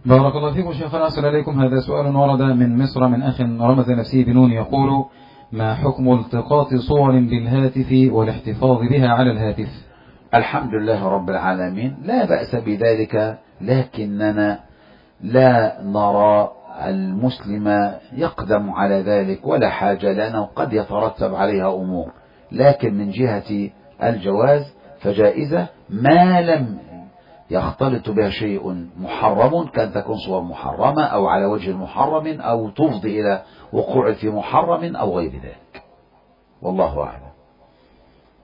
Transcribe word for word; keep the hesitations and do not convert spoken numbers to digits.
بارك الله فيكم شيخنا. أسأل عليكم، هذا سؤال ورد من مصر من أخ رمز نفسه بنون، يقول: ما حكم التقاط صور بالهاتف والاحتفاظ بها على الهاتف؟ الحمد لله رب العالمين، لا بأس بذلك، لكننا لا نرى المسلم يقدم على ذلك ولا حاجة، لأنه قد يترتب عليها أمور، لكن من جهة الجواز فجائزة ما لم يختلط بها شيء محرم، كان تكون صور محرمة أو على وجه محرم أو تفضي إلى وقوع في محرم أو غير ذلك، والله أعلم.